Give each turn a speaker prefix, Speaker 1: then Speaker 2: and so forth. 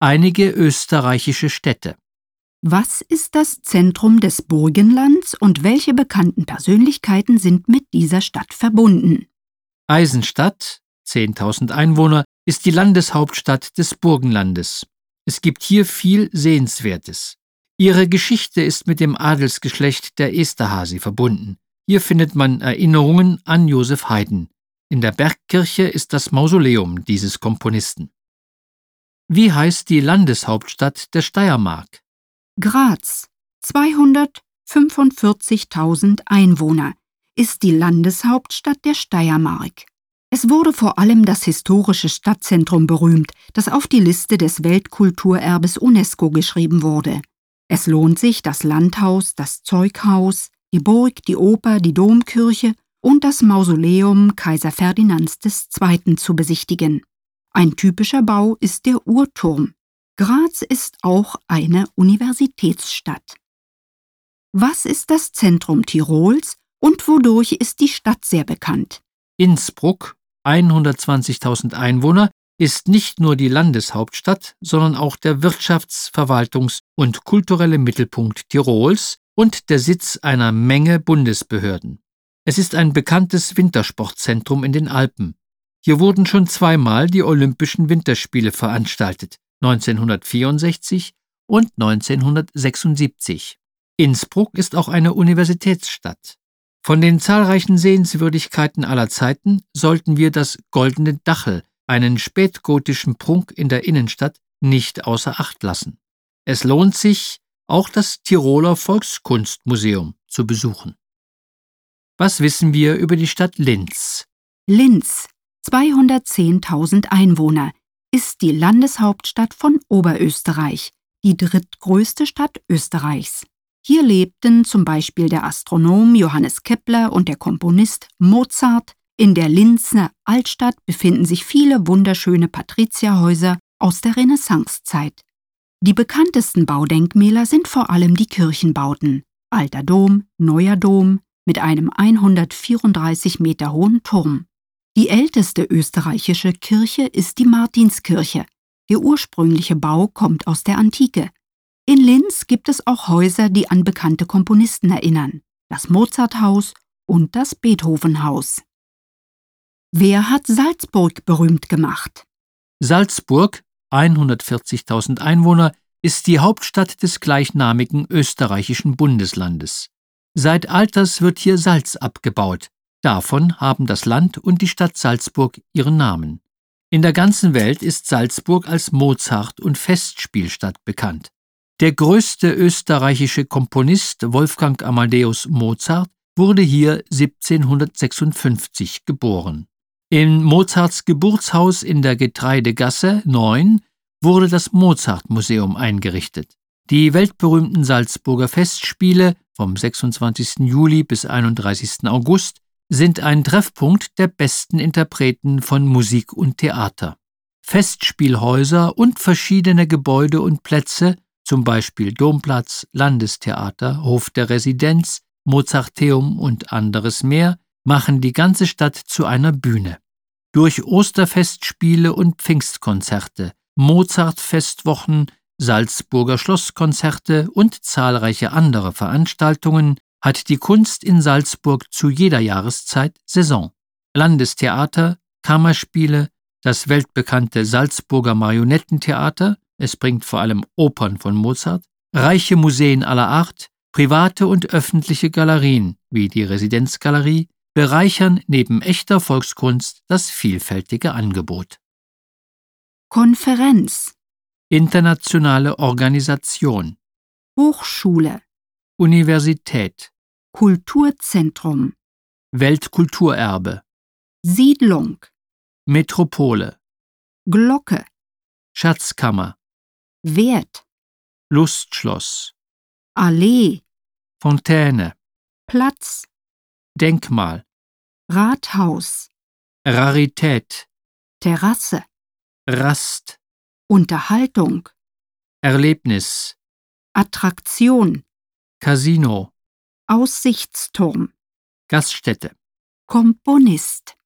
Speaker 1: Einige österreichische Städte.
Speaker 2: Was ist das Zentrum des Burgenlands und welche bekannten Persönlichkeiten sind mit dieser Stadt verbunden?
Speaker 1: Eisenstadt, 10.000 Einwohner, ist die Landeshauptstadt des Burgenlandes. Es gibt hier viel Sehenswertes. Ihre Geschichte ist mit dem Adelsgeschlecht der Esterházy verbunden. Hier findet man Erinnerungen an Joseph Haydn. In der Bergkirche ist das Mausoleum dieses Komponisten. Wie heißt die Landeshauptstadt der Steiermark?
Speaker 2: Graz, 245.000 Einwohner, ist die Landeshauptstadt der Steiermark. Es wurde vor allem das historische Stadtzentrum berühmt, das auf die Liste des Weltkulturerbes UNESCO geschrieben wurde. Es lohnt sich, das Landhaus, das Zeughaus, die Burg, die Oper, die Domkirche und das Mausoleum Kaiser Ferdinands II. Zu besichtigen. Ein typischer Bau ist der Uhrturm. Graz ist auch eine Universitätsstadt. Was ist das Zentrum Tirols und wodurch ist die Stadt sehr bekannt?
Speaker 1: Innsbruck, 120.000 Einwohner, ist nicht nur die Landeshauptstadt, sondern auch der Wirtschafts-, Verwaltungs- und kulturelle Mittelpunkt Tirols und der Sitz einer Menge Bundesbehörden. Es ist ein bekanntes Wintersportzentrum in den Alpen. Hier wurden schon zweimal die Olympischen Winterspiele veranstaltet, 1964 und 1976. Innsbruck ist auch eine Universitätsstadt. Von den zahlreichen Sehenswürdigkeiten aller Zeiten sollten wir das Goldene Dachel, einen spätgotischen Prunk in der Innenstadt, nicht außer Acht lassen. Es lohnt sich, auch das Tiroler Volkskunstmuseum zu besuchen. Was wissen wir über die Stadt Linz?
Speaker 2: Linz, 210.000 Einwohner, ist die Landeshauptstadt von Oberösterreich, die drittgrößte Stadt Österreichs. Hier lebten zum Beispiel der Astronom Johannes Kepler und der Komponist Mozart. In der Linzer Altstadt befinden sich viele wunderschöne Patrizierhäuser aus der Renaissancezeit. Die bekanntesten Baudenkmäler sind vor allem die Kirchenbauten: Alter Dom, Neuer Dom mit einem 134 Meter hohen Turm. Die älteste österreichische Kirche ist die Martinskirche. Der ursprüngliche Bau kommt aus der Antike. In Linz gibt es auch Häuser, die an bekannte Komponisten erinnern: das Mozarthaus und das Beethovenhaus. Wer hat Salzburg berühmt gemacht?
Speaker 1: Salzburg, 140.000 Einwohner, ist die Hauptstadt des gleichnamigen österreichischen Bundeslandes. Seit alters wird hier Salz abgebaut. Davon haben das Land und die Stadt Salzburg ihren Namen. In der ganzen Welt ist Salzburg als Mozart- und Festspielstadt bekannt. Der größte österreichische Komponist Wolfgang Amadeus Mozart wurde hier 1756 geboren. In Mozarts Geburtshaus in der Getreidegasse 9 wurde das Mozart-Museum eingerichtet. Die weltberühmten Salzburger Festspiele vom 26. Juli bis 31. August sind ein Treffpunkt der besten Interpreten von Musik und Theater. Festspielhäuser und verschiedene Gebäude und Plätze, zum Beispiel Domplatz, Landestheater, Hof der Residenz, Mozarteum und anderes mehr, machen die ganze Stadt zu einer Bühne. Durch Osterfestspiele und Pfingstkonzerte, Mozartfestwochen, Salzburger Schlosskonzerte und zahlreiche andere Veranstaltungen hat die Kunst in Salzburg zu jeder Jahreszeit Saison. Landestheater, Kammerspiele, das weltbekannte Salzburger Marionettentheater, es bringt vor allem Opern von Mozart, reiche Museen aller Art, private und öffentliche Galerien wie die Residenzgalerie bereichern neben echter Volkskunst das vielfältige Angebot.
Speaker 2: Konferenz,
Speaker 1: Internationale Organisation,
Speaker 2: Hochschule,
Speaker 1: Universität,
Speaker 2: Kulturzentrum,
Speaker 1: Weltkulturerbe,
Speaker 2: Siedlung,
Speaker 1: Metropole,
Speaker 2: Glocke,
Speaker 1: Schatzkammer,
Speaker 2: Wert,
Speaker 1: Lustschloss,
Speaker 2: Allee,
Speaker 1: Fontäne,
Speaker 2: Platz,
Speaker 1: Denkmal,
Speaker 2: Rathaus,
Speaker 1: Rarität,
Speaker 2: Terrasse,
Speaker 1: Rast,
Speaker 2: Unterhaltung,
Speaker 1: Erlebnis,
Speaker 2: Attraktion,
Speaker 1: Casino,
Speaker 2: Aussichtsturm,
Speaker 1: Gaststätte.
Speaker 2: Komponist.